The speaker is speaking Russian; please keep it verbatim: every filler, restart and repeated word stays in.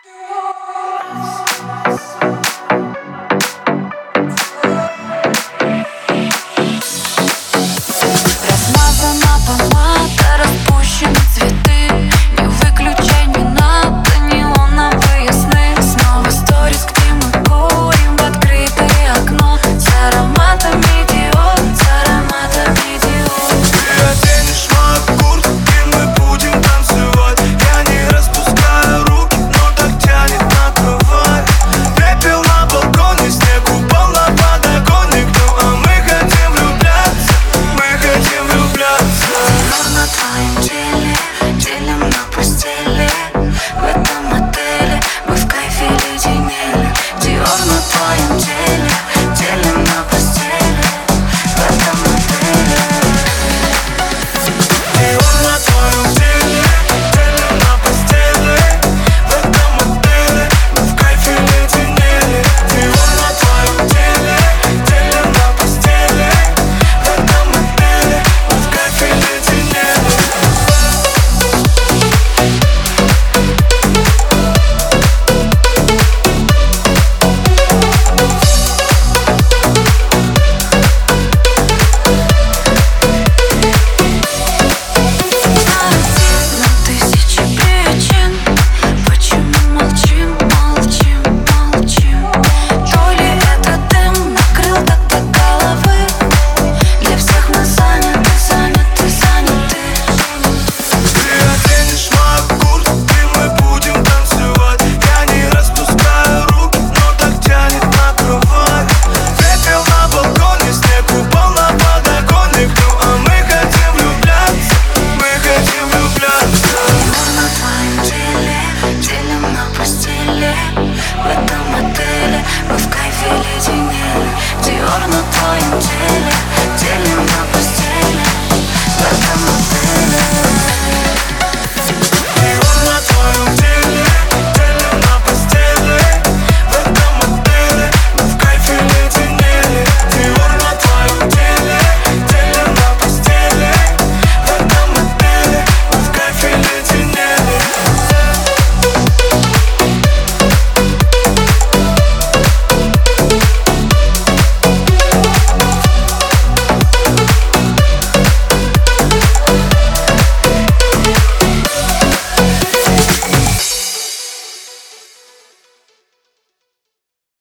Размазана помада, распущены цветы. Не выключай, не надо неоновые сны. Снова сторис, где мы курим в открытое окно. С ароматами диод, с ароматами диод. Ты оденешь мою куртку, и мы будем танцевать. Я не распускаю руки, но так тянет на кровать. Пепел на балконе, снег упал на подоконник. Ну а мы хотим влюбляться, мы хотим влюбляться. Диор на твоем теле, делим на постели. В этом отеле мы в кайфе леденели. Диор на твоем теле, делим на постели. В этом отеле. Диор на твоем теле, делим на постели. В этом отеле мы в кайфе леденели. Диор на твоем теле, делим на постели. В этом отеле мы в кайфе леденели. На тысячи причин, почему молчим, молчим, молчим. То ли этот дым накрыл так до головы. Для всех мы заняты, заняты, заняты. Ты оденешь мою куртку, и мы будем танцевать. Я не распускаю руки, но так тянет на кровать. Пепел на балконе, снег упал на подоконник. Ну а мы хотим влюбляться, мы хотим влюбляться. Диор на твоем теле, делим на постели. В этом отеле мы в кайфе леденели. Диор на твоем теле, делим